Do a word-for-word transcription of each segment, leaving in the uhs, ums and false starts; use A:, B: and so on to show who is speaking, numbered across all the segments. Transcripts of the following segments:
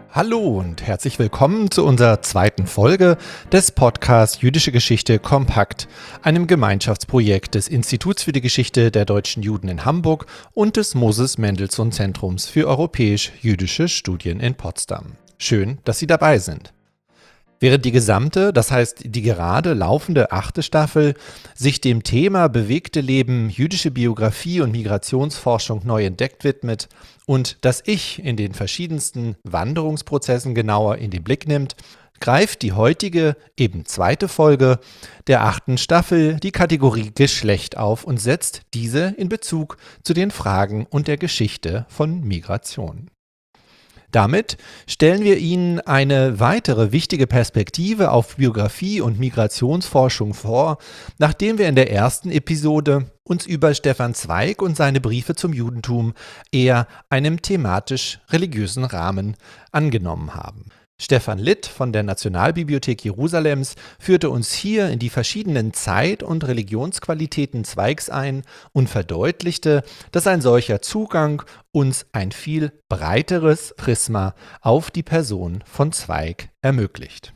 A: Hallo und herzlich willkommen zu unserer zweiten Folge des Podcasts Jüdische Geschichte kompakt, einem Gemeinschaftsprojekt des Instituts für die Geschichte der deutschen Juden in Hamburg und des Moses Mendelssohn Zentrums für europäisch-jüdische Studien in Potsdam. Schön, dass Sie dabei sind. Während die gesamte, das heißt die gerade laufende achte Staffel, sich dem Thema bewegte Leben, jüdische Biografie und Migrationsforschung neu entdeckt widmet und das Ich in den verschiedensten Wanderungsprozessen genauer in den Blick nimmt, greift die heutige, eben zweite Folge der achten Staffel die Kategorie Geschlecht auf und setzt diese in Bezug zu den Fragen und der Geschichte von Migration. Damit stellen wir Ihnen eine weitere wichtige Perspektive auf Biografie und Migrationsforschung vor, nachdem wir in der ersten Episode uns über Stefan Zweig und seine Briefe zum Judentum eher einem thematisch-religiösen Rahmen angenommen haben. Stefan Litt von der Nationalbibliothek Jerusalems führte uns hier in die verschiedenen Zeit- und Religionsqualitäten Zweigs ein und verdeutlichte, dass ein solcher Zugang uns ein viel breiteres Prisma auf die Person von Zweig ermöglicht.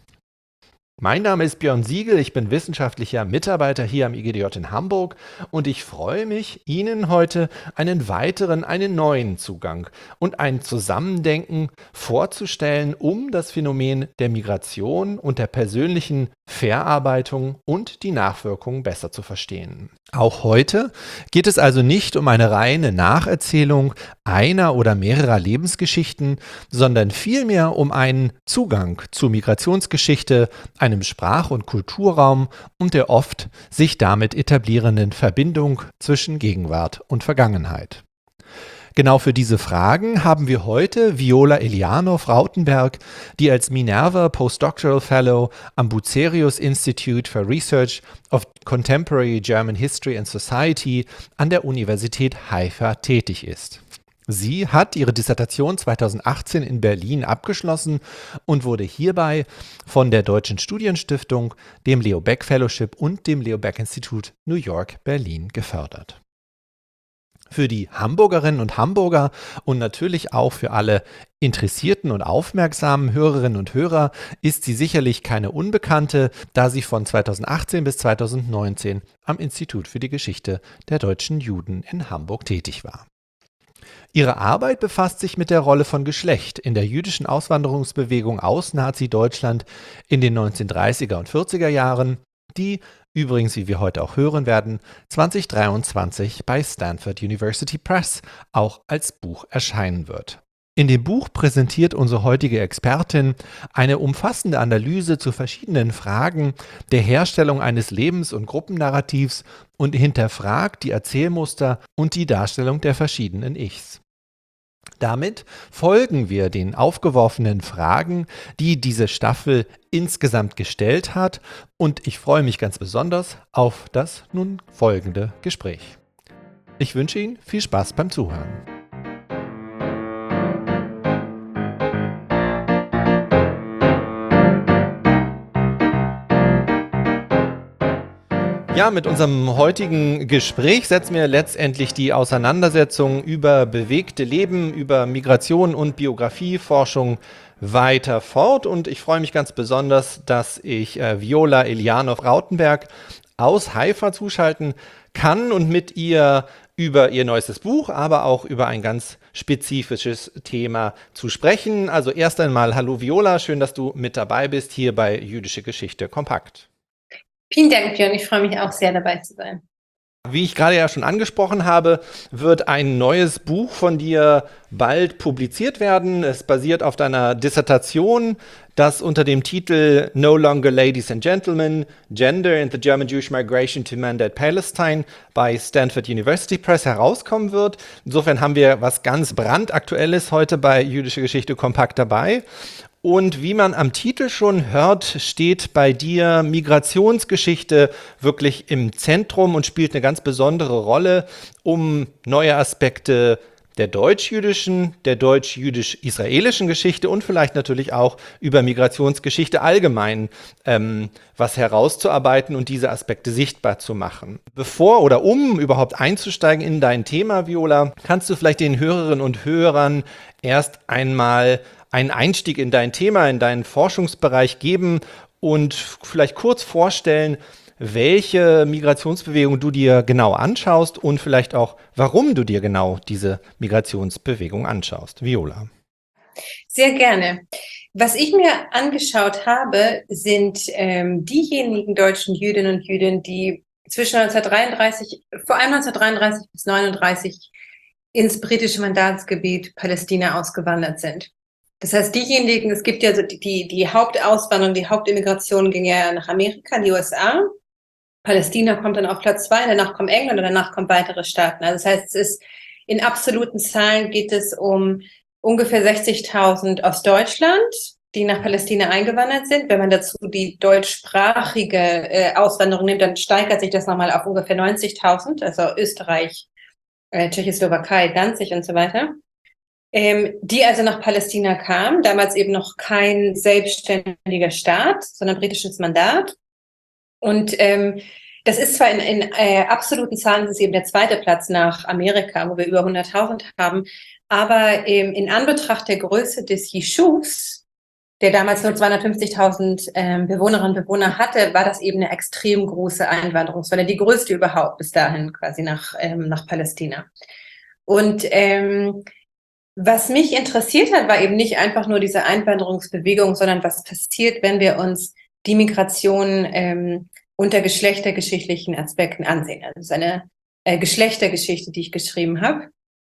A: Mein Name ist Björn Siegel, ich bin wissenschaftlicher Mitarbeiter hier am I G D J in Hamburg und ich freue mich, Ihnen heute einen weiteren, einen neuen Zugang und ein Zusammendenken vorzustellen, um das Phänomen der Migration und der persönlichen Verarbeitung und die Nachwirkungen besser zu verstehen. Auch heute geht es also nicht um eine reine Nacherzählung einer oder mehrerer Lebensgeschichten, sondern vielmehr um einen Zugang zur Migrationsgeschichte, einem Sprach- und Kulturraum und der oft sich damit etablierenden Verbindung zwischen Gegenwart und Vergangenheit. Genau für diese Fragen haben wir heute Viola Elianov-Rautenberg, die als Minerva Postdoctoral Fellow am Bucerius Institute for Research of Contemporary German History and Society an der Universität Haifa tätig ist. Sie hat ihre Dissertation zweitausendachtzehn in Berlin abgeschlossen und wurde hierbei von der Deutschen Studienstiftung, dem Leo Baeck Fellowship und dem Leo Baeck Institut New York Berlin gefördert. Für die Hamburgerinnen und Hamburger und natürlich auch für alle interessierten und aufmerksamen Hörerinnen und Hörer ist sie sicherlich keine Unbekannte, da sie von zweitausendachtzehn bis zweitausendneunzehn am Institut für die Geschichte der deutschen Juden in Hamburg tätig war. Ihre Arbeit befasst sich mit der Rolle von Geschlecht in der jüdischen Auswanderungsbewegung aus Nazi-Deutschland in den neunzehnhundertdreißiger und vierziger Jahren, die übrigens, wie wir heute auch hören werden, zweitausenddreiundzwanzig bei Stanford University Press auch als Buch erscheinen wird. In dem Buch präsentiert unsere heutige Expertin eine umfassende Analyse zu verschiedenen Fragen der Herstellung eines Lebens- und Gruppennarrativs und hinterfragt die Erzählmuster und die Darstellung der verschiedenen Ichs. Damit folgen wir den aufgeworfenen Fragen, die diese Staffel insgesamt gestellt hat, und ich freue mich ganz besonders auf das nun folgende Gespräch. Ich wünsche Ihnen viel Spaß beim Zuhören. Ja, mit unserem heutigen Gespräch setzen wir letztendlich die Auseinandersetzung über bewegte Leben, über Migration und Biografieforschung weiter fort. Und ich freue mich ganz besonders, dass ich äh, Viola Elianov-Rautenberg aus Haifa zuschalten kann und mit ihr über ihr neuestes Buch, aber auch über ein ganz spezifisches Thema zu sprechen. Also erst einmal, hallo Viola, schön, dass du mit dabei bist hier bei Jüdische Geschichte kompakt.
B: Vielen Dank, Björn. Ich freue mich auch sehr, dabei zu sein.
A: Wie ich gerade ja schon angesprochen habe, wird ein neues Buch von dir bald publiziert werden. Es basiert auf deiner Dissertation, das unter dem Titel No Longer Ladies and Gentlemen, Gender and the German Jewish Migration to Mandate Palestine bei Stanford University Press herauskommen wird. Insofern haben wir was ganz brandaktuelles heute bei Jüdische Geschichte kompakt dabei. Und wie man am Titel schon hört, steht bei dir Migrationsgeschichte wirklich im Zentrum und spielt eine ganz besondere Rolle, um neue Aspekte der deutsch-jüdischen, der deutsch-jüdisch-israelischen Geschichte und vielleicht natürlich auch über Migrationsgeschichte allgemein ähm, was herauszuarbeiten und diese Aspekte sichtbar zu machen. Bevor oder um überhaupt einzusteigen in dein Thema, Viola, kannst du vielleicht den Hörerinnen und Hörern erst einmal einen Einstieg in dein Thema, in deinen Forschungsbereich geben und vielleicht kurz vorstellen, welche Migrationsbewegung du dir genau anschaust und vielleicht auch, warum du dir genau diese Migrationsbewegung anschaust. Viola.
B: Sehr gerne. Was ich mir angeschaut habe, sind ähm, diejenigen deutschen Jüdinnen und Juden, die zwischen neunzehnhundertdreiunddreißig, vor allem neunzehnhundertdreiunddreißig bis neununddreißig ins britische Mandatsgebiet Palästina ausgewandert sind. Das heißt, diejenigen, es gibt ja so die, die, die Hauptauswanderung, die Hauptimmigration ging ja nach Amerika, in die U S A. Palästina kommt dann auf Platz zwei, danach kommt England und danach kommen weitere Staaten. Also das heißt, es ist in absoluten Zahlen geht es um ungefähr sechzigtausend aus Deutschland, die nach Palästina eingewandert sind. Wenn man dazu die deutschsprachige äh, Auswanderung nimmt, dann steigert sich das nochmal auf ungefähr neunzigtausend, also Österreich, äh, Tschechoslowakei, Danzig und so weiter. Ähm, die also nach Palästina kamen, damals eben noch kein selbstständiger Staat, sondern britisches Mandat. Und ähm, das ist zwar in, in äh, absoluten Zahlen, das ist eben der zweite Platz nach Amerika, wo wir über hunderttausend haben, aber ähm, in Anbetracht der Größe des Yeshuvs, der damals nur zweihundertfünfzigtausend ähm, Bewohnerinnen und Bewohner hatte, war das eben eine extrem große Einwanderungswelle, die größte überhaupt bis dahin quasi nach, ähm, nach Palästina. Und ähm, was mich interessiert hat, war eben nicht einfach nur diese Einwanderungsbewegung, sondern was passiert, wenn wir uns die Migration ähm, unter geschlechtergeschichtlichen Aspekten ansehen. Also es ist eine äh, Geschlechtergeschichte, die ich geschrieben habe.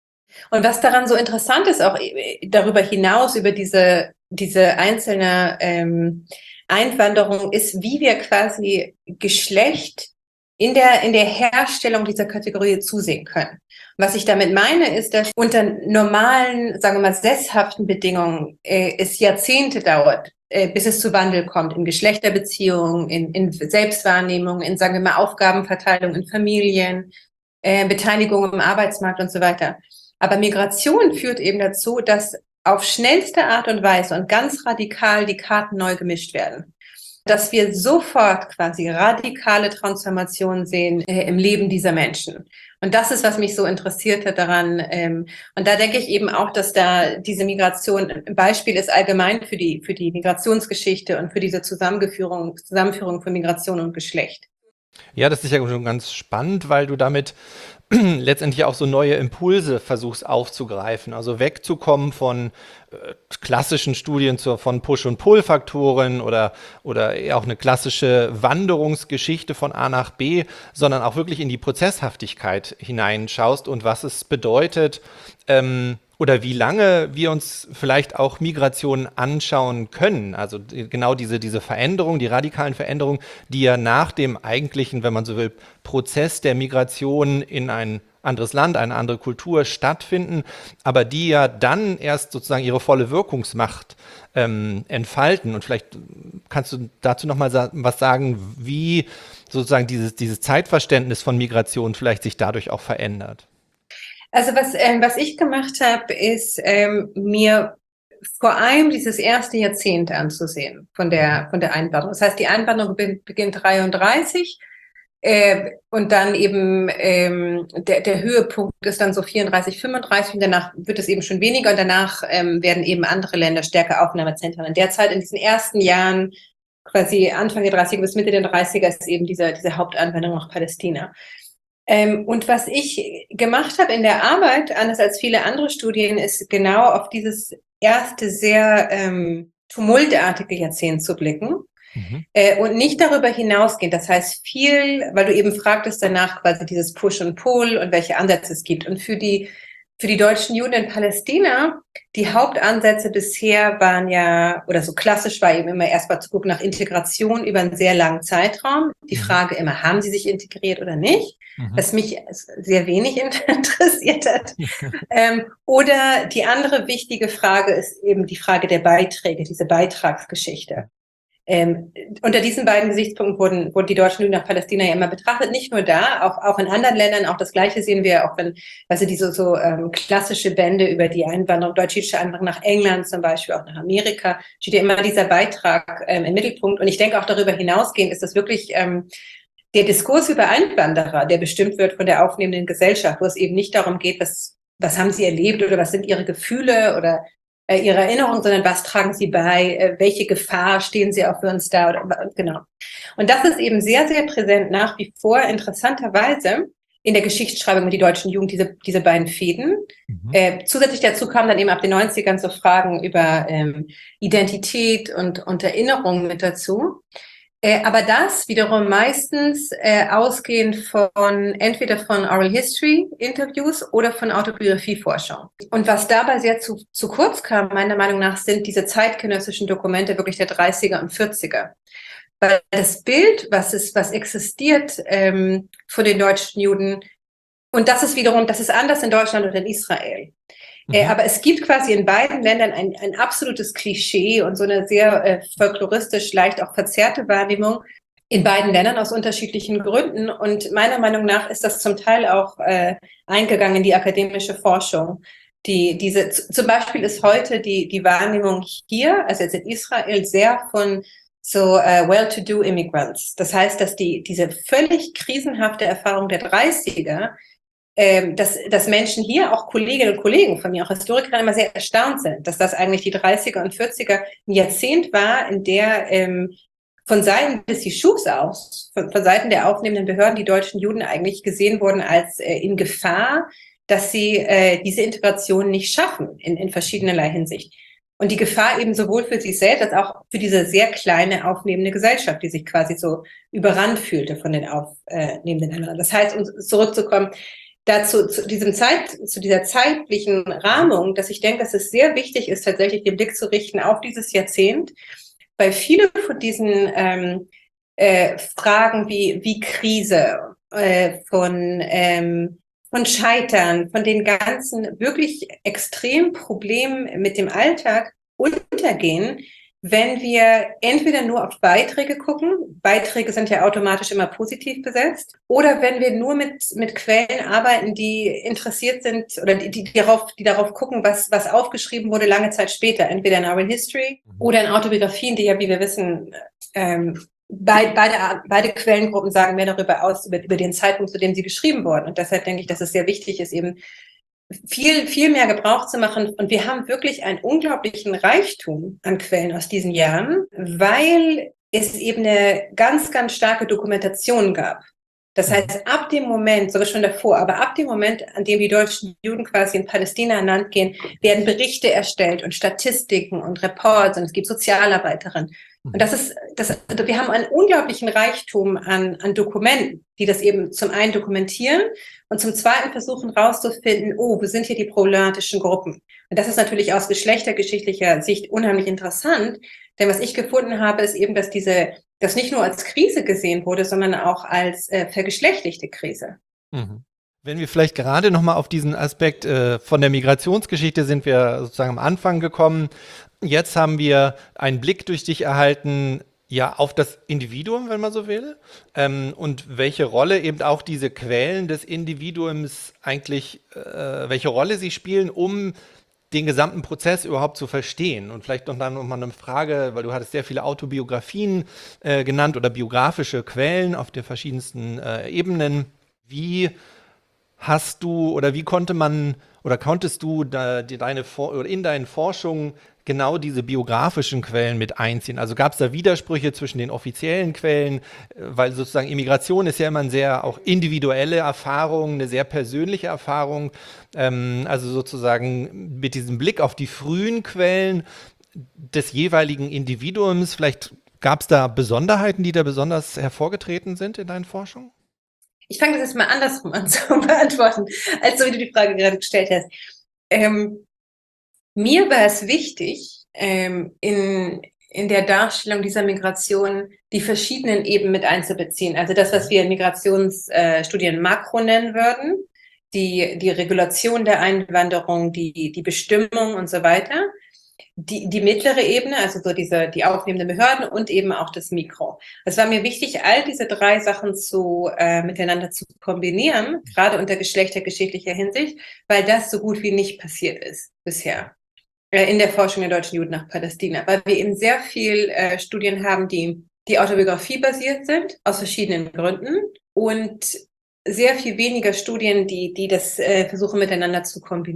B: Und was daran so interessant ist, auch darüber hinaus, über diese, diese einzelne ähm, Einwanderung, ist, wie wir quasi Geschlecht in der, in der Herstellung dieser Kategorie zusehen können. Was ich damit meine, ist, dass unter normalen, sagen wir mal, sesshaften Bedingungen äh, es Jahrzehnte dauert, äh, bis es zu Wandel kommt in Geschlechterbeziehungen, in, in Selbstwahrnehmung, in, sagen wir mal, Aufgabenverteilung in Familien, äh, Beteiligung im Arbeitsmarkt und so weiter. Aber Migration führt eben dazu, dass auf schnellste Art und Weise und ganz radikal die Karten neu gemischt werden. Dass wir sofort quasi radikale Transformationen sehen äh, im Leben dieser Menschen. Und das ist, was mich so interessiert hat daran. Ähm, und da denke ich eben auch, dass da diese Migration ein Beispiel ist allgemein für die, für die Migrationsgeschichte und für diese Zusammenführung, Zusammenführung von Migration und Geschlecht.
A: Ja, das ist ja schon ganz spannend, weil du damit letztendlich auch so neue Impulse versuchst aufzugreifen, also wegzukommen von äh, klassischen Studien zur, von Push- und Pull-Faktoren oder, oder eher auch eine klassische Wanderungsgeschichte von A nach B, sondern auch wirklich in die Prozesshaftigkeit hineinschaust und was es bedeutet, ähm, oder wie lange wir uns vielleicht auch Migration anschauen können. Also genau diese, diese Veränderung, die radikalen Veränderungen, die ja nach dem eigentlichen, wenn man so will, Prozess der Migration in ein anderes Land, eine andere Kultur stattfinden, aber die ja dann erst sozusagen ihre volle Wirkungsmacht ähm, entfalten. Und vielleicht kannst du dazu nochmal sa- was sagen, wie sozusagen dieses, dieses Zeitverständnis von Migration vielleicht sich dadurch auch verändert.
B: Also was, ähm, was ich gemacht habe, ist ähm, mir vor allem dieses erste Jahrzehnt anzusehen von der von der Einwanderung. Das heißt, die Einwanderung beginnt dreiunddreißig äh, und dann eben ähm, der, der Höhepunkt ist dann so vierunddreißig, fünfunddreißig und danach wird es eben schon weniger und danach ähm, werden eben andere Länder stärker Aufnahmezentren. In der Zeit, in diesen ersten Jahren, quasi Anfang der dreißiger bis Mitte der dreißiger, ist eben diese, diese Haupteinwanderung nach Palästina. Ähm, und was ich gemacht habe in der Arbeit, anders als viele andere Studien, ist genau auf dieses erste sehr ähm, tumultartige Jahrzehnt zu blicken
A: Mhm.
B: äh, und nicht darüber hinausgehen. Das heißt viel, weil du eben fragtest danach quasi dieses Push und Pull und welche Ansätze es gibt. Und für die für die deutschen Juden in Palästina, die Hauptansätze bisher waren ja, oder so klassisch war eben immer erstmal zu gucken nach Integration über einen sehr langen Zeitraum. Die
A: Mhm.
B: Frage immer, haben sie sich integriert oder nicht?
A: Mhm.
B: Was mich sehr wenig interessiert hat. ähm, oder die andere wichtige Frage ist eben die Frage der Beiträge, diese Beitragsgeschichte. Ähm, unter diesen beiden Gesichtspunkten wurden, wurden die deutschen Juden nach Palästina ja immer betrachtet, nicht nur da, auch, auch in anderen Ländern, auch das Gleiche sehen wir, auch wenn, also diese so ähm, klassische Bände über die Einwanderung, deutsch-jüdische Einwanderung nach England zum Beispiel, auch nach Amerika, steht ja immer dieser Beitrag ähm, im Mittelpunkt. Und ich denke auch darüber hinausgehend ist das wirklich ähm, der Diskurs über Einwanderer, der bestimmt wird von der aufnehmenden Gesellschaft, wo es eben nicht darum geht, was, was haben sie erlebt oder was sind ihre Gefühle oder äh, ihre Erinnerung, sondern was tragen sie bei, äh, welche Gefahr stehen sie auch für uns da, oder, genau. Und das ist eben sehr, sehr präsent nach wie vor, interessanterweise, in der Geschichtsschreibung mit die deutschen Jugend, diese, diese beiden Fäden. Mhm. Äh, zusätzlich dazu kamen dann eben ab den neunzigern so Fragen über ähm, Identität und, und Erinnerung mit dazu. Äh, aber das wiederum meistens äh, ausgehend von entweder von Oral History Interviews oder von Autobiografieforschung. Und was dabei sehr zu, zu kurz kam, meiner Meinung nach, sind diese zeitgenössischen Dokumente wirklich der dreißiger und vierziger. Weil das Bild, was ist, was existiert ähm, von den deutschen Juden, und das ist wiederum, das ist anders in Deutschland und in Israel. Mhm. Äh, aber es gibt quasi in beiden Ländern ein, ein absolutes Klischee und so eine sehr äh, folkloristisch, leicht auch verzerrte Wahrnehmung in beiden Ländern aus unterschiedlichen Gründen. Und meiner Meinung nach ist das zum Teil auch äh, eingegangen in die akademische Forschung. Die, diese, zum Beispiel ist heute die, die Wahrnehmung hier, also jetzt in Israel, sehr von so uh, well-to-do Immigrants. Das heißt, dass die diese völlig krisenhafte Erfahrung der dreißiger, ähm, dass, dass Menschen hier, auch Kolleginnen und Kollegen von mir, auch Historiker, immer sehr erstaunt sind, dass das eigentlich die dreißiger und vierziger ein Jahrzehnt war, in der ähm, von Seiten des Yeshuvs aus, von, von Seiten der aufnehmenden Behörden, die deutschen Juden eigentlich gesehen wurden als äh, in Gefahr, dass sie äh, diese Integration nicht schaffen, in, in verschiedenerlei Hinsicht. Und die Gefahr eben sowohl für sich selbst als auch für diese sehr kleine aufnehmende Gesellschaft, die sich quasi so überrannt fühlte von den aufnehmenden anderen. Das heißt, um zurückzukommen, dazu, zu diesem Zeit, zu dieser zeitlichen Rahmung, dass ich denke, dass es sehr wichtig ist, tatsächlich den Blick zu richten auf dieses Jahrzehnt, weil viele von diesen ähm, äh, Fragen wie, wie Krise, äh, von, ähm, von Scheitern, von den ganzen wirklich extremen Problemen mit dem Alltag untergehen, wenn wir entweder nur auf Beiträge gucken, Beiträge sind ja automatisch immer positiv besetzt, oder wenn wir nur mit, mit Quellen arbeiten, die interessiert sind oder die, die, darauf, die darauf gucken, was, was aufgeschrieben wurde lange Zeit später, entweder in Oral History oder in Autobiografien, die ja, wie wir wissen, ähm, Beide, beide, beide Quellengruppen sagen mehr darüber aus, über, über den Zeitpunkt, zu dem sie geschrieben wurden. Und deshalb denke ich, dass es sehr wichtig ist, eben viel, viel mehr Gebrauch zu machen. Und wir haben wirklich einen unglaublichen Reichtum an Quellen aus diesen Jahren, weil es eben eine ganz, ganz starke Dokumentation gab. Das heißt, ab dem Moment, sogar schon davor, aber ab dem Moment, an dem die deutschen Juden quasi in Palästina an Land gehen, werden Berichte erstellt und Statistiken und Reports und es gibt Sozialarbeiterinnen. Und das ist, das, wir haben einen unglaublichen Reichtum an, an Dokumenten, die das eben zum einen dokumentieren und zum zweiten versuchen rauszufinden, oh, wo sind hier die problematischen Gruppen? Und das ist natürlich aus geschlechtergeschichtlicher Sicht unheimlich interessant, denn was ich gefunden habe, ist eben, dass diese, das nicht nur als Krise gesehen wurde, sondern auch als äh, vergeschlechtlichte Krise.
A: Mhm. Wenn wir vielleicht gerade nochmal auf diesen Aspekt äh, von der Migrationsgeschichte sind wir sozusagen am Anfang gekommen. Jetzt haben wir einen Blick durch dich erhalten, ja, auf das Individuum, wenn man so will, ähm, und welche Rolle eben auch diese Quellen des Individuums eigentlich, äh, welche Rolle sie spielen, um den gesamten Prozess überhaupt zu verstehen. Und vielleicht noch dann nochmal eine Frage, weil du hattest sehr viele Autobiografien äh, genannt oder biografische Quellen auf den verschiedensten äh, Ebenen. Wie hast du oder wie konnte man oder konntest du da, die, deine oder in deinen Forschungen genau diese biografischen Quellen mit einziehen? Also gab es da Widersprüche zwischen den offiziellen Quellen, weil sozusagen Immigration ist ja immer eine sehr auch individuelle Erfahrung, eine sehr persönliche Erfahrung. Ähm, also sozusagen mit diesem Blick auf die frühen Quellen des jeweiligen Individuums, vielleicht gab es da Besonderheiten, die da besonders hervorgetreten sind in deinen Forschungen?
B: Ich fange das jetzt mal andersrum an zu beantworten, als so wie du die Frage gerade gestellt hast. Ähm, mir war es wichtig, ähm, in, in der Darstellung dieser Migration die verschiedenen Ebenen mit einzubeziehen. Also das, was wir in Migrationsstudien äh, Makro nennen würden, die, die Regulation der Einwanderung, die, die Bestimmung und so weiter. Die, die mittlere Ebene, also so diese, die aufnehmenden Behörden und eben auch das Mikro. Es war mir wichtig, all diese drei Sachen zu, äh, miteinander zu kombinieren, gerade unter geschlechtergeschichtlicher Hinsicht, weil das so gut wie nicht passiert ist bisher äh, in der Forschung der deutschen Juden nach Palästina, weil wir eben sehr viel äh, Studien haben, die, die Autobiografie basiert sind, aus verschiedenen Gründen und sehr viel weniger Studien, die, die das äh, versuchen miteinander zu kombinieren.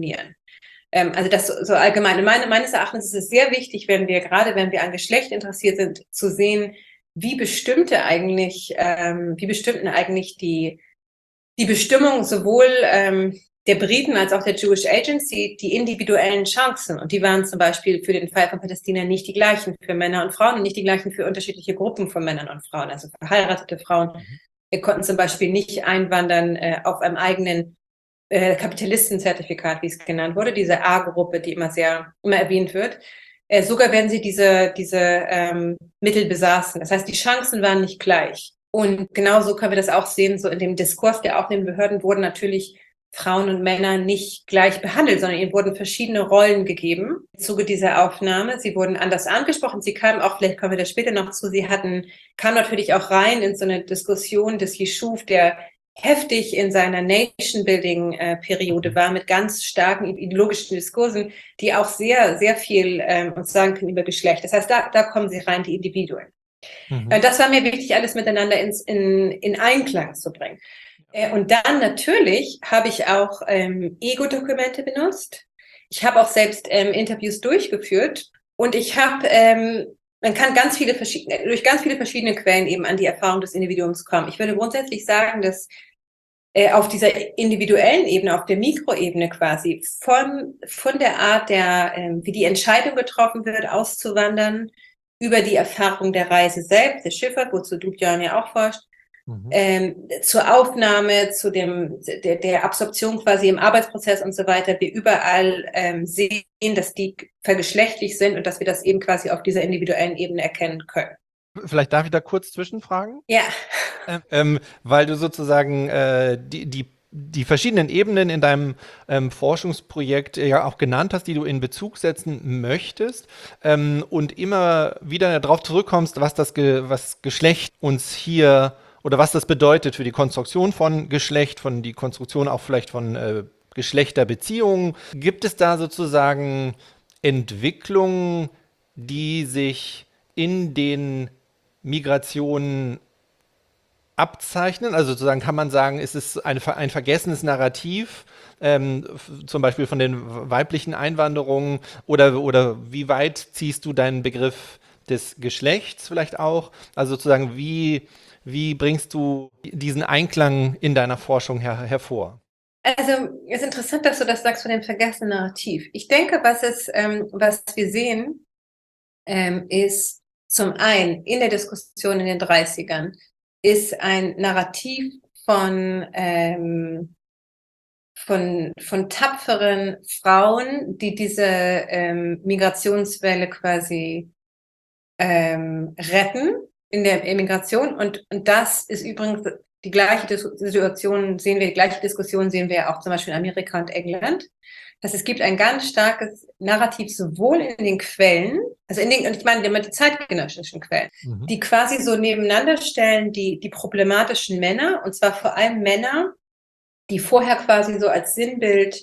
B: Ähm, also das so, so allgemein. Und meine, meines Erachtens ist es sehr wichtig, wenn wir, gerade wenn wir an Geschlecht interessiert sind, zu sehen, wie bestimmte eigentlich, ähm, wie bestimmten eigentlich die, die Bestimmung sowohl ähm, der Briten als auch der Jewish Agency die individuellen Chancen. Und die waren zum Beispiel für den Fall von Palästina nicht die gleichen für Männer und Frauen und nicht die gleichen für unterschiedliche Gruppen von Männern und Frauen. Also verheiratete Frauen mhm. konnten zum Beispiel nicht einwandern äh, auf einem eigenen äh, Kapitalistenzertifikat, wie es genannt wurde, diese A-Gruppe, die immer sehr, immer erwähnt wird. Äh, sogar wenn sie diese, diese ähm, Mittel besaßen. Das heißt, die Chancen waren nicht gleich. Und genauso können wir das auch sehen, so in dem Diskurs der aufnehmenden Behörden wurden natürlich Frauen und Männer nicht gleich behandelt, sondern ihnen wurden verschiedene Rollen gegeben im Zuge dieser Aufnahme. Sie wurden anders angesprochen. Sie kamen auch, vielleicht kommen wir da später noch zu, sie hatten, kamen natürlich auch rein in so eine Diskussion des Yishuv, der heftig in seiner Nation-Building-Periode war, mit ganz starken ideologischen Diskursen, die auch sehr, sehr viel ähm, uns sagen können über Geschlecht. Das heißt, da, da kommen sie rein, die Individuen. Mhm. Äh, das war mir wichtig, alles miteinander ins, in, in Einklang zu bringen. Äh, und dann natürlich habe ich auch ähm, Ego-Dokumente benutzt. Ich habe auch selbst ähm, Interviews durchgeführt und ich habe ähm, man kann ganz viele verschiedene, durch ganz viele verschiedene Quellen eben an die Erfahrung des Individuums kommen. Ich würde grundsätzlich sagen, dass äh, auf dieser individuellen Ebene, auf der Mikroebene quasi, von, von der Art der, äh, wie die Entscheidung getroffen wird, auszuwandern, über die Erfahrung der Reise selbst, der Schifffahrt, wozu du, Björn, ja auch forscht, mhm. ähm, zur Aufnahme, zu dem, der, der Absorption quasi im Arbeitsprozess und so weiter, wir überall ähm, sehen, dass die vergeschlechtlich sind und dass wir das eben quasi auf dieser individuellen Ebene erkennen können.
A: Vielleicht darf ich da kurz zwischenfragen?
B: Ja.
A: Ähm, ähm, weil du sozusagen äh, die, die, die verschiedenen Ebenen in deinem ähm, Forschungsprojekt ja auch genannt hast, die du in Bezug setzen möchtest ähm, und immer wieder darauf zurückkommst, was das Ge- was Geschlecht uns hier oder was das bedeutet für die Konstruktion von Geschlecht, von die Konstruktion auch vielleicht von äh, Geschlechterbeziehungen. Gibt es da sozusagen Entwicklungen, die sich in den Migrationen abzeichnen? Also sozusagen kann man sagen, ist es eine, ein vergessenes Narrativ, ähm, zum Beispiel von den weiblichen Einwanderungen, oder, oder wie weit ziehst du deinen Begriff des Geschlechts vielleicht auch? Also sozusagen, wie, wie bringst du diesen Einklang in deiner Forschung her, hervor?
B: Also es ist interessant, dass du das sagst von dem vergessenen Narrativ. Ich denke, was, es, ähm, was wir sehen, ähm, ist zum einen in der Diskussion in den dreißigern, ist ein Narrativ von, ähm, von, von tapferen Frauen, die diese ähm, Migrationswelle quasi ähm, retten in der Immigration. Und, und das ist übrigens die gleiche Situation, sehen wir, die gleiche Diskussion sehen wir auch zum Beispiel in Amerika und England. Dass es gibt ein ganz starkes Narrativ sowohl in den Quellen, also in den, und ich meine immer die zeitgenössischen Quellen, mhm. die quasi so nebeneinander stellen, die, die problematischen Männer, und zwar vor allem Männer, die vorher quasi so als Sinnbild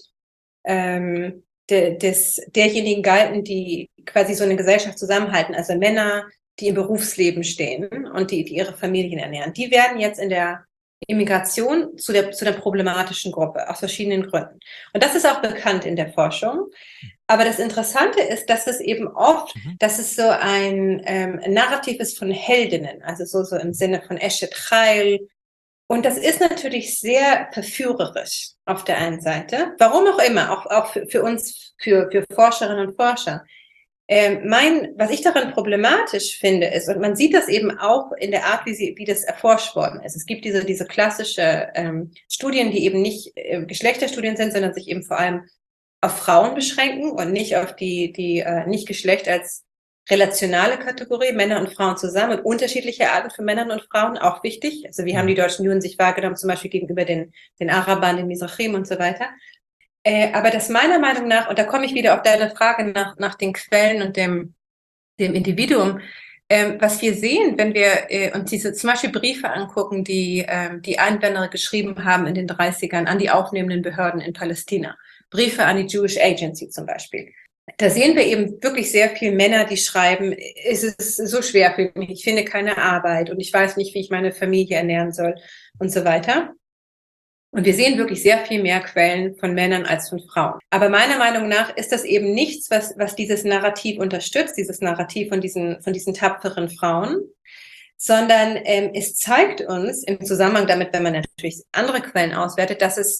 B: ähm, de, des, derjenigen galten, die quasi so eine Gesellschaft zusammenhalten, also Männer, die im Berufsleben stehen und die, die ihre Familien ernähren. Die werden jetzt in der Immigration zu der, zu der problematischen Gruppe, aus verschiedenen Gründen. Und das ist auch bekannt in der Forschung. Aber das Interessante ist, dass es eben oft, mhm. dass es so ein ähm, Narrativ ist von Heldinnen, also so, so im Sinne von Eshet Chayil. Und das ist natürlich sehr verführerisch auf der einen Seite. Warum auch immer, auch, auch für, für uns, für, für Forscherinnen und Forscher. Ähm, mein, was ich daran problematisch finde, ist, und man sieht das eben auch in der Art, wie, sie, wie das erforscht worden ist. Es gibt diese, diese klassische ähm, Studien, die eben nicht äh, Geschlechterstudien sind, sondern sich eben vor allem auf Frauen beschränken und nicht auf die, die äh, nicht Geschlecht als relationale Kategorie, Männer und Frauen zusammen und unterschiedliche Arten von Männern und Frauen, auch wichtig. Also wie haben die deutschen Juden sich wahrgenommen, zum Beispiel gegenüber den, den Arabern, den Mizrachim und so weiter. Äh, aber das meiner Meinung nach, und da komme ich wieder auf deine Frage nach, nach den Quellen und dem, dem Individuum, ähm, was wir sehen, wenn wir äh, uns diese zum Beispiel Briefe angucken, die ähm, die Einwanderer geschrieben haben in den dreißigern an die aufnehmenden Behörden in Palästina. Briefe an die Jewish Agency zum Beispiel. Da sehen wir eben wirklich sehr viele Männer, die schreiben, es ist so schwer für mich, ich finde keine Arbeit und ich weiß nicht, wie ich meine Familie ernähren soll und so weiter. Und wir sehen wirklich sehr viel mehr Quellen von Männern als von Frauen. Aber meiner Meinung nach ist das eben nichts, was, was dieses Narrativ unterstützt, dieses Narrativ von diesen, von diesen tapferen Frauen, sondern ähm, es zeigt uns im Zusammenhang damit, wenn man natürlich andere Quellen auswertet, dass es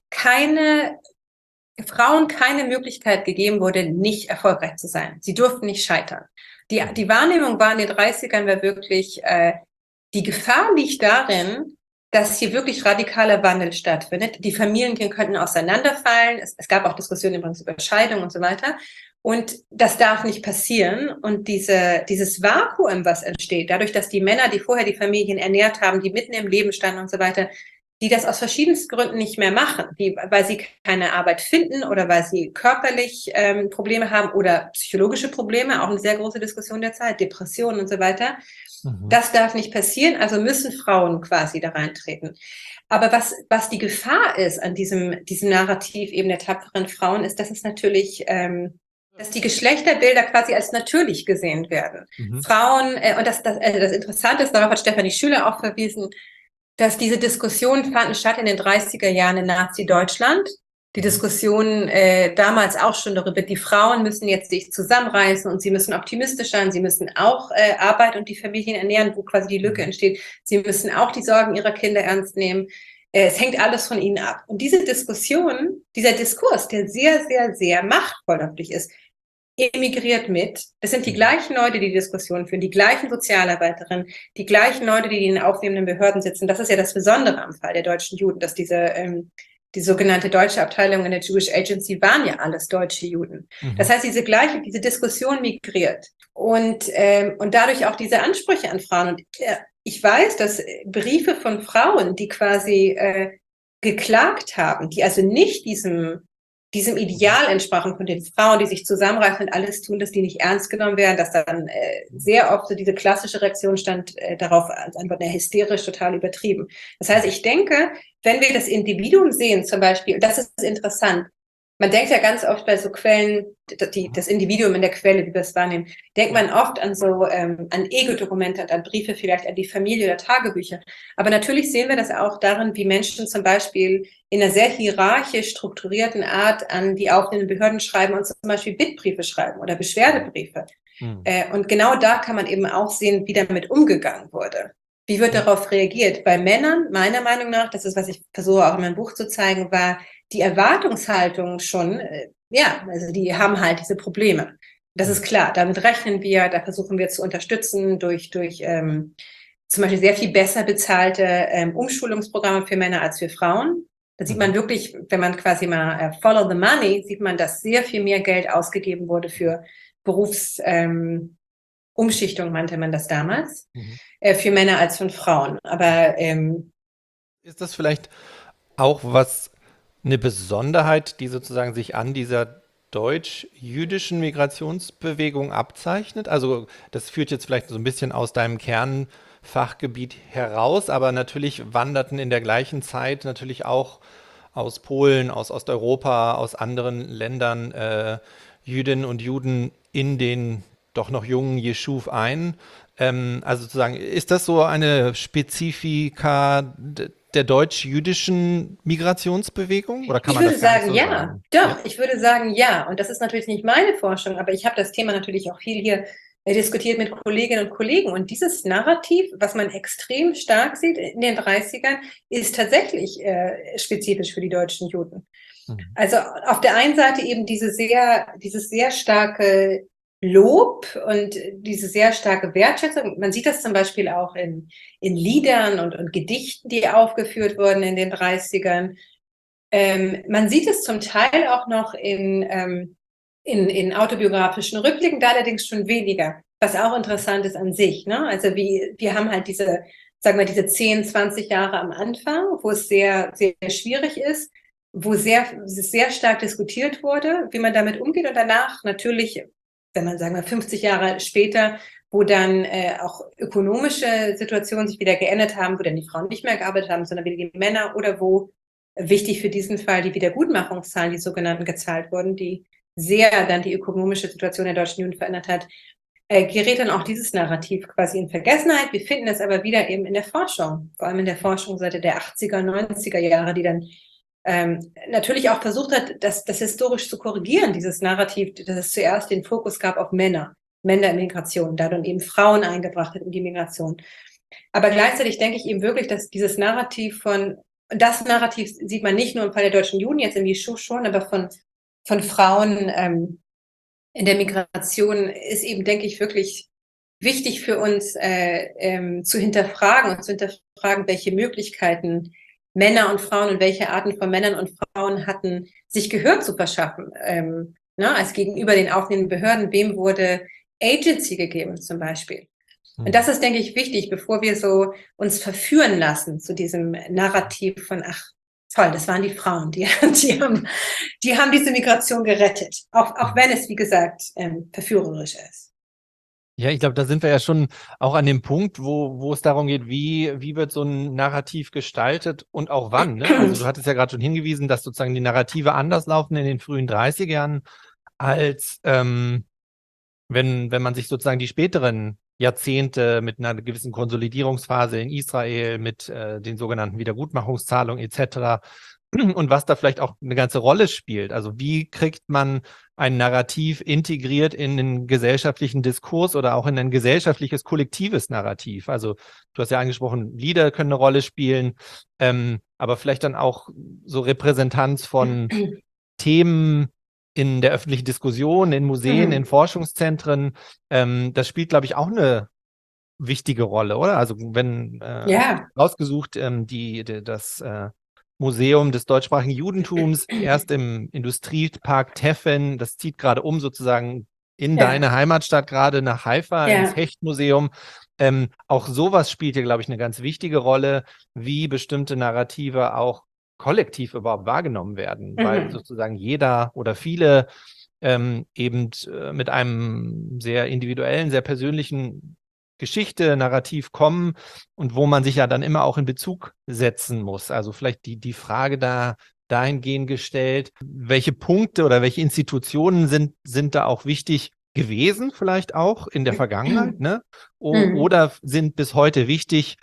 B: keine Frauen keine Möglichkeit gegeben wurde, nicht erfolgreich zu sein. Sie durften nicht scheitern. Die, die Wahrnehmung war in den dreißigern war wirklich, äh, die Gefahr liegt darin, dass hier wirklich radikaler Wandel stattfindet. Die Familien könnten auseinanderfallen. Es, es gab auch Diskussionen übrigens über Scheidung und so weiter. Und das darf nicht passieren. Und diese, dieses Vakuum, was entsteht, dadurch, dass die Männer, die vorher die Familien ernährt haben, die mitten im Leben standen und so weiter, die das aus verschiedensten Gründen nicht mehr machen, die, weil sie keine Arbeit finden oder weil sie körperlich ähm, Probleme haben oder psychologische Probleme, auch eine sehr große Diskussion der Zeit, Depressionen und so weiter. Mhm. Das darf nicht passieren, also müssen Frauen quasi da reintreten. Aber was, was die Gefahr ist an diesem, diesem Narrativ eben der tapferen Frauen, ist, dass es natürlich, ähm, dass die Geschlechterbilder quasi als natürlich gesehen werden. Mhm. Frauen, äh, und das, das, äh, das Interessante ist, darauf hat Stefanie Schüler auch verwiesen, dass diese Diskussionen fanden statt in den dreißiger Jahren in Nazi-Deutschland. Die Diskussionen äh, damals auch schon darüber, die Frauen müssen jetzt sich zusammenreißen und sie müssen optimistisch sein, sie müssen auch äh, Arbeit und die Familien ernähren, wo quasi die Lücke entsteht. Sie müssen auch die Sorgen ihrer Kinder ernst nehmen. Äh, es hängt alles von ihnen ab. Und diese Diskussion, dieser Diskurs, der sehr, sehr, sehr machtvoll natürlich ist, emigriert mit. Das sind die gleichen Leute, die die Diskussion führen, die gleichen Sozialarbeiterinnen, die gleichen Leute, die in den aufnehmenden Behörden sitzen. Das ist ja das Besondere am Fall der deutschen Juden, dass diese ähm, die sogenannte deutsche Abteilung in der Jewish Agency waren ja alles deutsche Juden. Mhm. Das heißt, diese gleiche, diese Diskussion migriert und ähm, und dadurch auch diese Ansprüche an Frauen. Und äh, ich weiß, dass Briefe von Frauen, die quasi äh, geklagt haben, die also nicht diesem diesem Ideal entsprachen von den Frauen, die sich zusammenreißen und alles tun, dass die nicht ernst genommen werden, dass dann äh, sehr oft so diese klassische Reaktion stand äh, darauf, als einfach eine hysterisch total übertrieben. Das heißt, ich denke, wenn wir das Individuum sehen zum Beispiel, und das ist interessant, man denkt ja ganz oft bei so Quellen, die, das Individuum in der Quelle, wie wir es wahrnehmen, denkt man oft an so ähm, an Ego-Dokumente und an Briefe vielleicht an die Familie oder Tagebücher. Aber natürlich sehen wir das auch darin, wie Menschen zum Beispiel in einer sehr hierarchisch strukturierten Art an die aufnehmenden Behörden schreiben und zum Beispiel Bittbriefe schreiben oder Beschwerdebriefe. Mhm. Äh, und genau da kann man eben auch sehen, wie damit umgegangen wurde. Wie wird darauf reagiert? Bei Männern, meiner Meinung nach, das ist, was ich versuche auch in meinem Buch zu zeigen, war die Erwartungshaltung schon, äh, ja, also die haben halt diese Probleme. Das ist klar, damit rechnen wir, da versuchen wir zu unterstützen durch, durch ähm, zum Beispiel sehr viel besser bezahlte ähm, Umschulungsprogramme für Männer als für Frauen. Da sieht man wirklich, wenn man quasi mal äh, follow the money, sieht man, dass sehr viel mehr Geld ausgegeben wurde für Berufs... Ähm, Umschichtung nannte man das damals, mhm. äh, für Männer als für Frauen. Aber ähm,
A: ist das vielleicht auch was, eine Besonderheit, die sozusagen sich an dieser deutsch-jüdischen Migrationsbewegung abzeichnet? Also das führt jetzt vielleicht so ein bisschen aus deinem Kernfachgebiet heraus, aber natürlich wanderten in der gleichen Zeit natürlich auch aus Polen, aus Osteuropa, aus anderen Ländern äh, Jüdinnen und Juden in den doch noch jungen Jeschuv ein. Ähm, also sozusagen, ist das so eine Spezifika d- der deutsch-jüdischen Migrationsbewegung? Oder kann
B: ich
A: man
B: würde
A: das gar
B: sagen,
A: nicht so
B: ja.
A: sagen?
B: Doch,
A: Ja.
B: ich würde sagen, ja. Und das ist natürlich nicht meine Forschung, aber ich habe das Thema natürlich auch viel hier äh, diskutiert mit Kolleginnen und Kollegen. Und dieses Narrativ, was man extrem stark sieht in den dreißigern, ist tatsächlich äh, spezifisch für die deutschen Juden. Mhm. Also auf der einen Seite eben diese sehr, dieses sehr starke Lob und diese sehr starke Wertschätzung. Man sieht das zum Beispiel auch in, in Liedern und, und Gedichten, die aufgeführt wurden in den dreißigern. Ähm, man sieht es zum Teil auch noch in, ähm, in, in autobiografischen Rückblicken, da allerdings schon weniger, was auch interessant ist an sich. Ne? Also wie, wir haben halt diese, sagen wir, diese zehn, zwanzig Jahre am Anfang, wo es sehr, sehr schwierig ist, wo sehr, sehr stark diskutiert wurde, wie man damit umgeht und danach natürlich, wenn man sagen wir fünfzig Jahre später, wo dann äh, auch ökonomische Situationen sich wieder geändert haben, wo dann die Frauen nicht mehr gearbeitet haben, sondern wieder die Männer oder wo wichtig für diesen Fall die Wiedergutmachungszahlen, die sogenannten, gezahlt wurden, die sehr dann die ökonomische Situation der deutschen Juden verändert hat. äh, gerät dann auch dieses Narrativ quasi in Vergessenheit. Wir finden es aber wieder eben in der Forschung, vor allem in der Forschung seit der achtziger, neunziger Jahre, die dann ähm, natürlich auch versucht hat, das, das historisch zu korrigieren, dieses Narrativ, dass es zuerst den Fokus gab auf Männer, Männer in Migration, da dann eben Frauen eingebracht hat in die Migration. Aber gleichzeitig denke ich eben wirklich, dass dieses Narrativ von, das Narrativ sieht man nicht nur im Fall der deutschen Juden, jetzt in Michoud schon, aber von, von Frauen ähm, in der Migration ist eben, denke ich, wirklich wichtig für uns äh, ähm, zu hinterfragen und zu hinterfragen, welche Möglichkeiten Männer und Frauen und welche Arten von Männern und Frauen hatten, sich Gehör zu verschaffen. Ähm, ne, als gegenüber den aufnehmenden Behörden, wem wurde Agency gegeben zum Beispiel.
A: Hm.
B: Und das ist, denke ich, wichtig, bevor wir so uns verführen lassen zu diesem Narrativ von, ach, toll, das waren die Frauen, die, die, haben, die haben diese Migration gerettet, auch, auch wenn es, wie gesagt, ähm, verführerisch ist.
A: Ja, ich glaube, da sind wir ja schon auch an dem Punkt, wo, wo es darum geht, wie, wie wird so ein Narrativ gestaltet und auch wann. Ne? Also du hattest ja gerade schon hingewiesen, dass sozusagen die Narrative anders laufen in den frühen dreißiger Jahren, als ähm, wenn, wenn man sich sozusagen die späteren Jahrzehnte mit einer gewissen Konsolidierungsphase in Israel, mit äh, den sogenannten Wiedergutmachungszahlungen et cetera und was da vielleicht auch eine ganze Rolle spielt. Also wie kriegt man ein Narrativ integriert in den gesellschaftlichen Diskurs oder auch in ein gesellschaftliches, kollektives Narrativ? Also du hast ja angesprochen, Lieder können eine Rolle spielen, ähm, aber vielleicht dann auch so Repräsentanz von Themen in der öffentlichen Diskussion, in Museen,
B: Mhm.
A: in Forschungszentren. Ähm, das spielt, glaube ich, auch eine wichtige Rolle, oder? Also wenn äh,
B: Ja.
A: rausgesucht, ähm, die, die das äh, Museum des deutschsprachigen Judentums, erst im Industriepark Teffen, das zieht gerade um sozusagen in
B: Ja.
A: deine Heimatstadt, gerade nach Haifa,
B: Ja.
A: ins Hechtmuseum. Ähm, auch sowas spielt hier, glaube ich, eine ganz wichtige Rolle, wie bestimmte Narrative auch kollektiv überhaupt wahrgenommen werden, weil
B: Mhm.
A: sozusagen jeder oder viele ähm, eben äh, mit einem sehr individuellen, sehr persönlichen Geschichte, Narrativ kommen und wo man sich ja dann immer auch in Bezug setzen muss. Also vielleicht die, die Frage da dahingehend gestellt, welche Punkte oder welche Institutionen sind, sind da auch wichtig gewesen, vielleicht auch in der Vergangenheit, ne? O-
B: Mhm.
A: Oder sind bis heute wichtig,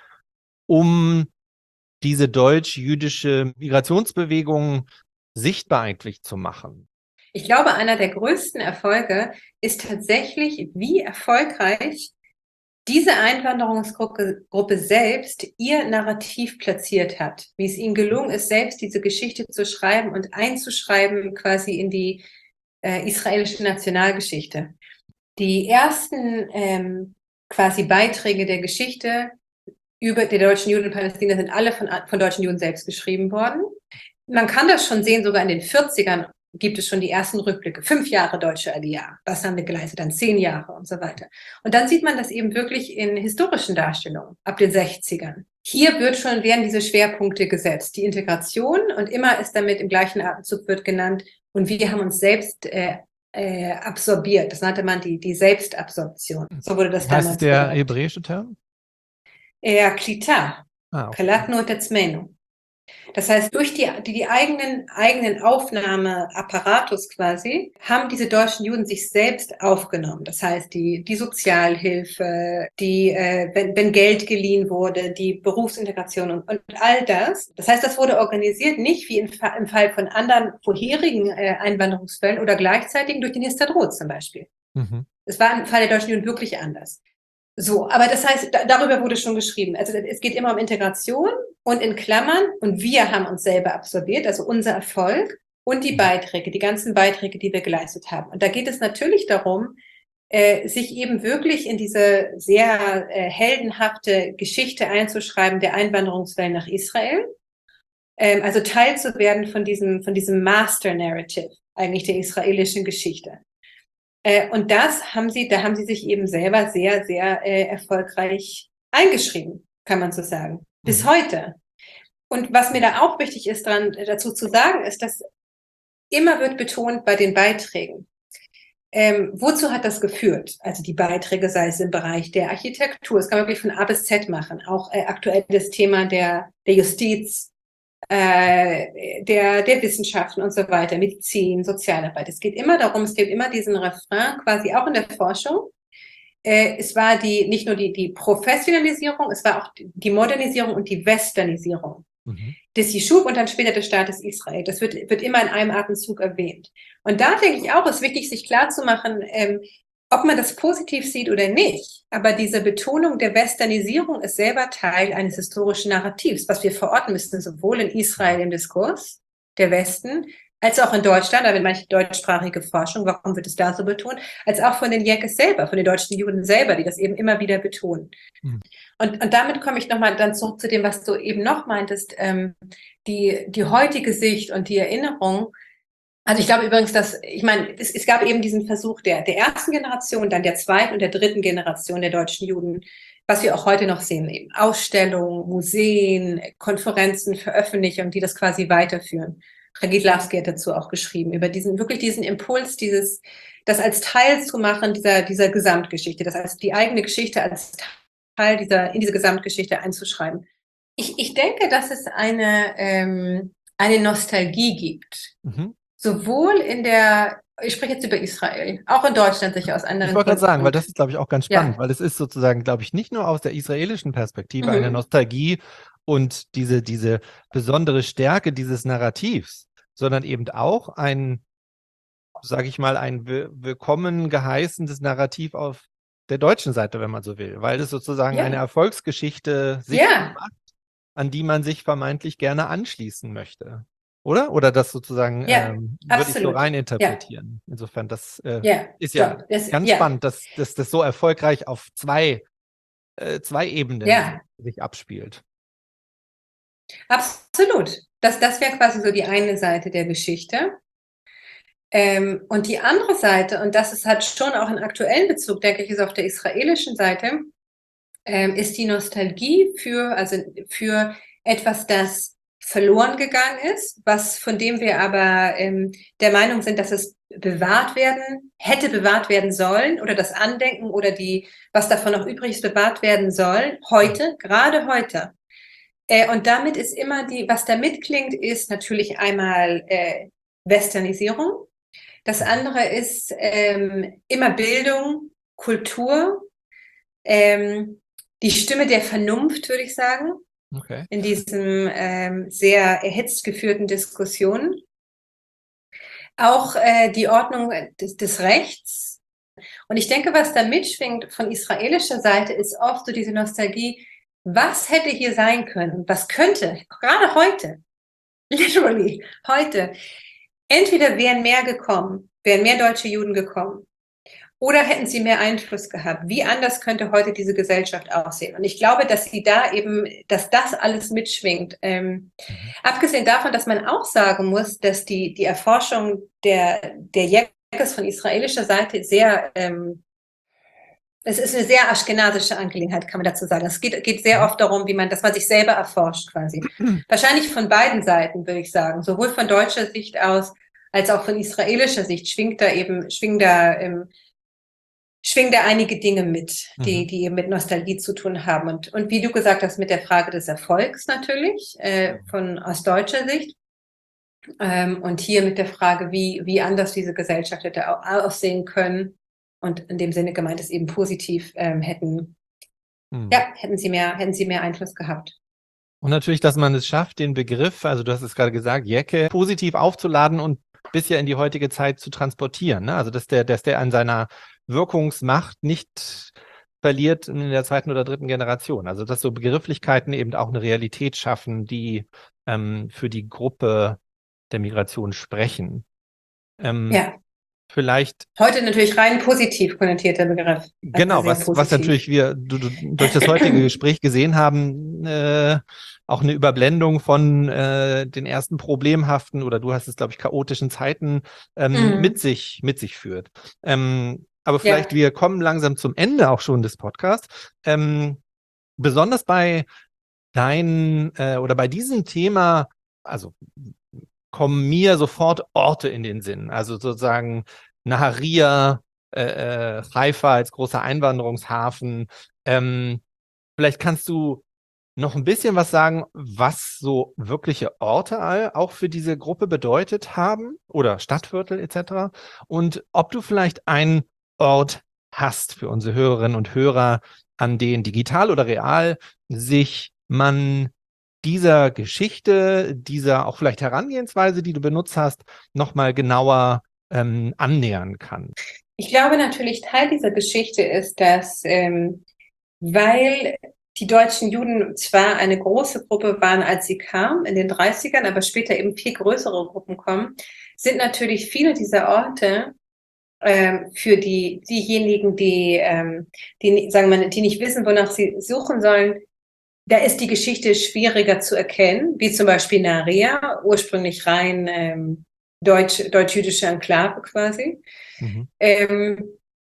A: um diese deutsch-jüdische Migrationsbewegung sichtbar eigentlich zu machen?
B: Ich glaube, einer der größten Erfolge ist tatsächlich, wie erfolgreich diese Einwanderungsgruppe Gruppe selbst ihr Narrativ platziert hat, wie es ihnen gelungen ist, selbst diese Geschichte zu schreiben und einzuschreiben quasi in die äh, israelische Nationalgeschichte. Die ersten ähm, quasi Beiträge der Geschichte über die deutschen Juden in Palästina sind alle von, von deutschen Juden selbst geschrieben worden. Man kann das schon sehen, sogar in den vierzigern gibt es schon die ersten Rückblicke. Fünf Jahre deutsche Aliyah, was haben wir geleistet, dann zehn Jahre und so weiter. Und dann sieht man das eben wirklich in historischen Darstellungen ab den sechzigern. Hier wird schon, werden diese Schwerpunkte gesetzt, die Integration, und immer ist damit im gleichen Atemzug wird genannt, und wir haben uns selbst äh, äh, absorbiert. Das nannte man die, die Selbstabsorption. So wurde das
A: Wie heißt
B: damals
A: der
B: genannt.
A: hebräische Term?
B: Ja, Klita.
A: Ah, okay.
B: Kalatnu Tetzmenu. Das heißt, durch die, die, die eigenen, eigenen Aufnahmeapparatus quasi, haben diese deutschen Juden sich selbst aufgenommen. Das heißt, die, die Sozialhilfe, die, äh, wenn, wenn Geld geliehen wurde, die Berufsintegration und, und all das. Das heißt, das wurde organisiert, nicht wie im, im Fall von anderen vorherigen äh, Einwanderungsfällen oder gleichzeitig durch den Histadrut zum Beispiel.
A: Mhm.
B: Das war im Fall der deutschen Juden wirklich anders. So, aber das heißt, da, darüber wurde schon geschrieben. Also es geht immer um Integration und in Klammern, und wir haben uns selber absorbiert, also unser Erfolg und die Beiträge, die ganzen Beiträge, die wir geleistet haben. Und da geht es natürlich darum, äh, sich eben wirklich in diese sehr äh, heldenhafte Geschichte einzuschreiben der Einwanderungswellen nach Israel. Ähm, also Teil zu werden von diesem, von diesem Master Narrative eigentlich der israelischen Geschichte. Äh, und das haben sie, da haben sie sich eben selber sehr, sehr äh, erfolgreich eingeschrieben, kann man so sagen. Bis
A: Mhm.
B: heute. Und was mir da auch wichtig ist, dran, dazu zu sagen, ist, dass immer wird betont bei den Beiträgen, ähm, wozu hat das geführt? Also die Beiträge, sei es im Bereich der Architektur, das kann man wirklich von A bis Z machen, auch äh, aktuell das Thema der, der Justiz, äh, der, der Wissenschaften und so weiter, Medizin, Sozialarbeit. Es geht immer darum, es gibt immer diesen Refrain, quasi auch in der Forschung, Äh, es war die nicht nur die, die Professionalisierung, es war auch die Modernisierung und die Westernisierung
A: Mhm.
B: des Jeschub und dann später des Staates Israel. Das wird, wird immer in einem Atemzug erwähnt. Und da denke ich auch, ist wichtig, sich klarzumachen, ähm, ob man das positiv sieht oder nicht. Aber diese Betonung der Westernisierung ist selber Teil eines historischen Narrativs, was wir verorten müssen, sowohl in Israel im Diskurs, der Westen, als auch in Deutschland, da wird manche deutschsprachige Forschung, warum wird es da so betont, als auch von den Jekes selber, von den deutschen Juden selber, die das eben immer wieder betonen.
A: Mhm.
B: Und, und damit komme ich nochmal dann zurück zu dem, was du eben noch meintest, ähm, die, die heutige Sicht und die Erinnerung. Also ich glaube übrigens, dass, ich meine, es, es gab eben diesen Versuch der, der ersten Generation, dann der zweiten und der dritten Generation der deutschen Juden, was wir auch heute noch sehen, eben Ausstellungen, Museen, Konferenzen, Veröffentlichungen, die das quasi weiterführen. Ragidlawski hat dazu auch geschrieben, über diesen, wirklich diesen Impuls, dieses, das als Teil zu machen dieser, dieser Gesamtgeschichte, das als die eigene Geschichte als Teil dieser, in diese Gesamtgeschichte einzuschreiben. Ich, ich denke, dass es eine, ähm, eine Nostalgie gibt.
A: Mhm.
B: Sowohl in der, ich spreche jetzt über Israel, auch in Deutschland sicher aus anderen
A: Ich wollte gerade
B: Gründen.
A: sagen, weil das ist, glaube ich, auch ganz spannend,
B: Ja.
A: weil es ist sozusagen, glaube ich, nicht nur aus der israelischen Perspektive
B: Mhm.
A: eine Nostalgie und diese, diese besondere Stärke dieses Narrativs, sondern eben auch ein, sage ich mal, ein will- willkommen geheißendes Narrativ auf der deutschen Seite, wenn man so will, weil es sozusagen
B: Ja.
A: eine Erfolgsgeschichte sich
B: Ja.
A: macht, an die man sich vermeintlich gerne anschließen möchte. Oder? Oder das sozusagen
B: Ja,
A: ähm, würde ich so
B: absolut.
A: rein
B: Ja.
A: interpretieren. Insofern, das äh,
B: Ja.
A: ist ja
B: Doch. Das,
A: ganz
B: ja.
A: spannend, dass, dass das so erfolgreich auf zwei, äh, zwei Ebenen
B: Ja.
A: sich abspielt.
B: Absolut. Das, das wäre quasi so die eine Seite der Geschichte. Ähm, und die andere Seite, und das ist, hat schon auch einen aktuellen Bezug, denke ich, ist auf der israelischen Seite, ähm, ist die Nostalgie für, also für etwas, das verloren gegangen ist, was von dem wir aber ähm, der Meinung sind, dass es bewahrt werden, hätte bewahrt werden sollen oder das Andenken oder die, was davon noch übrig ist, bewahrt werden soll, heute, gerade heute. Äh, und damit ist immer die, was da mitklingt, ist natürlich einmal äh, Westernisierung. Das andere ist ähm, immer Bildung, Kultur, ähm, die Stimme der Vernunft, würde ich sagen,
A: Okay.
B: in diesen ähm, sehr erhitzt geführten Diskussionen. Auch äh, die Ordnung des, des Rechts. Und ich denke, was da mitschwingt von israelischer Seite, ist oft so diese Nostalgie, was hätte hier sein können? Was könnte, gerade heute, literally, heute, entweder wären mehr gekommen, wären mehr deutsche Juden gekommen, oder hätten sie mehr Einfluss gehabt? Wie anders könnte heute diese Gesellschaft aussehen? Und ich glaube, dass sie da eben, dass das alles mitschwingt. Ähm,
A: Mhm.
B: abgesehen davon, dass man auch sagen muss, dass die, die Erforschung der, der Jekes von israelischer Seite sehr, ähm, es ist eine sehr aschkenasische Angelegenheit, kann man dazu sagen. Es geht, geht sehr
A: Mhm.
B: oft darum, wie man, dass man sich selber erforscht quasi. Wahrscheinlich von beiden Seiten, würde ich sagen. Sowohl von deutscher Sicht aus, als auch von israelischer Sicht schwingt da eben, schwingen da, ähm, schwingen da einige Dinge mit, die,
A: Mhm.
B: die eben mit Nostalgie zu tun haben. Und, und wie du gesagt hast, mit der Frage des Erfolgs natürlich, äh, von, aus deutscher Sicht. Ähm, und hier mit der Frage, wie, wie anders diese Gesellschaft hätte au- aussehen können. Und in dem Sinne gemeint ist eben positiv, ähm, hätten,
A: Mhm.
B: ja, hätten sie mehr, hätten sie mehr Einfluss gehabt.
A: Und natürlich, dass man es schafft, den Begriff, also du hast es gerade gesagt, Jecke, positiv aufzuladen und bisher in die heutige Zeit zu transportieren. Ne? Also dass der, dass der an seiner Wirkungsmacht nicht verliert in der zweiten oder dritten Generation. Also dass so Begrifflichkeiten eben auch eine Realität schaffen, die ähm, für die Gruppe der Migration sprechen. Ähm,
B: Ja,
A: vielleicht
B: heute natürlich rein positiv konnotierter Begriff. Also
A: Genau,
B: sehr
A: was, was
B: positiv.
A: natürlich wir du, du, durch das heutige Gespräch gesehen haben, äh, auch eine Überblendung von äh, den ersten problemhaften oder du hast es, glaube ich, chaotischen Zeiten ähm, mit
B: Mhm.
A: sich, mit sich führt. Ähm, aber
B: Ja.
A: vielleicht, wir kommen langsam zum Ende auch schon des Podcasts. Ähm, besonders bei dein äh, oder bei diesem Thema, also kommen mir sofort Orte in den Sinn. Also sozusagen Naharia, äh, äh, Haifa als großer Einwanderungshafen. Ähm, vielleicht kannst du noch ein bisschen was sagen, was so wirkliche Orte all auch für diese Gruppe bedeutet haben oder Stadtviertel et cetera. Und ob du vielleicht einen Ort hast für unsere Hörerinnen und Hörer, an denen digital oder real sich man dieser Geschichte, dieser auch vielleicht Herangehensweise, die du benutzt hast, nochmal genauer ähm, annähern kann?
B: Ich glaube natürlich, Teil dieser Geschichte ist, dass, ähm, weil die deutschen Juden zwar eine große Gruppe waren, als sie kamen, in den dreißigern, aber später eben viel größere Gruppen kommen, sind natürlich viele dieser Orte ähm, für die diejenigen, die, ähm, die, sagen wir, die nicht wissen, wonach sie suchen sollen, da ist die Geschichte schwieriger zu erkennen, wie zum Beispiel Narea, ursprünglich rein ähm, deutsch, deutsch-jüdische Enklave quasi.
A: Mhm.
B: Ähm,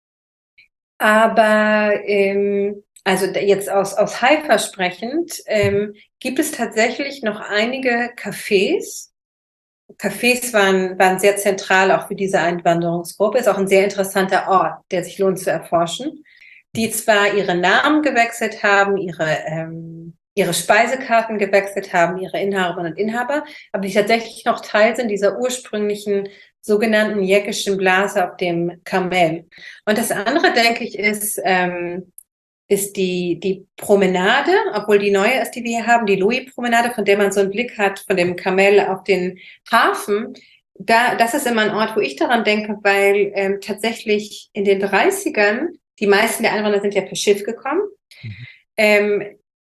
B: aber ähm, also jetzt aus, aus Haifa sprechend, ähm, gibt es tatsächlich noch einige Cafés. Cafés waren, waren sehr zentral auch für diese Einwanderungsgruppe. Ist auch ein sehr interessanter Ort, der sich lohnt zu erforschen, die zwar ihre Namen gewechselt haben, ihre, ähm, ihre Speisekarten gewechselt haben, ihre Inhaberinnen und Inhaber, aber die tatsächlich noch Teil sind dieser ursprünglichen sogenannten jäckischen Blase auf dem Kamel. Und das andere, denke ich, ist, ähm, ist die, die Promenade, obwohl die neue ist, die wir hier haben, die Louis-Promenade, von der man so einen Blick hat, von dem Kamel auf den Hafen. Da, das ist immer ein Ort, wo ich daran denke, weil ähm, tatsächlich in den dreißigern, die meisten der Einwanderer sind ja per Schiff gekommen, mhm. ähm,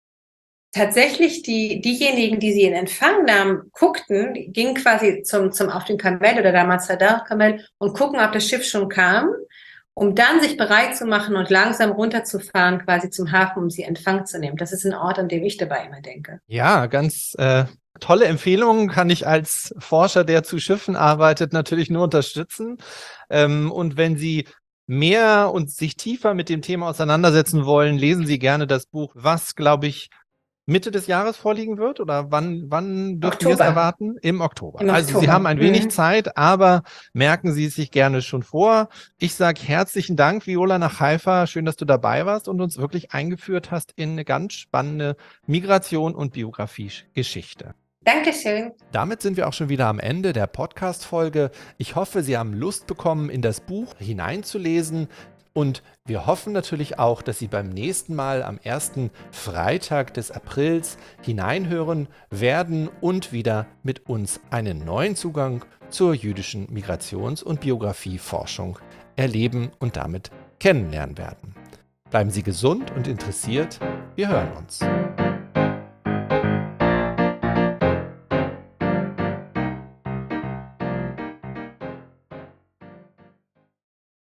B: tatsächlich die, diejenigen, die sie in Empfang nahmen, guckten, die gingen quasi zum, zum auf den Kamel oder damals Sadar-Kamel und gucken, ob das Schiff schon kam, um dann sich bereit zu machen und langsam runterzufahren, quasi zum Hafen, um sie in Empfang zu nehmen. Das ist ein Ort, an dem ich dabei immer denke.
A: Ja, ganz äh, tolle Empfehlungen kann ich als Forscher, der zu Schiffen arbeitet, natürlich nur unterstützen. Ähm, und wenn Sie mehr und sich tiefer mit dem Thema auseinandersetzen wollen, lesen Sie gerne das Buch, was, glaube ich, Mitte des Jahres vorliegen wird? Oder wann, wann dürfen
B: Oktober.
A: wir es erwarten? Im Oktober.
B: Im
A: also
B: Oktober.
A: Sie haben ein wenig
B: mhm.
A: Zeit, aber merken Sie es sich gerne schon vor. Ich sage herzlichen Dank, Viola, nach Haifa. Schön, dass du dabei warst und uns wirklich eingeführt hast in eine ganz spannende Migration- und Biografie-Geschichte.
B: Dankeschön.
A: Damit sind wir auch schon wieder am Ende der Podcast-Folge. Ich hoffe, Sie haben Lust bekommen, in das Buch hineinzulesen. Und wir hoffen natürlich auch, dass Sie beim nächsten Mal am ersten Freitag des Aprils hineinhören werden und wieder mit uns einen neuen Zugang zur jüdischen Migrations- und Biografieforschung erleben und damit kennenlernen werden. Bleiben Sie gesund und interessiert. Wir hören uns.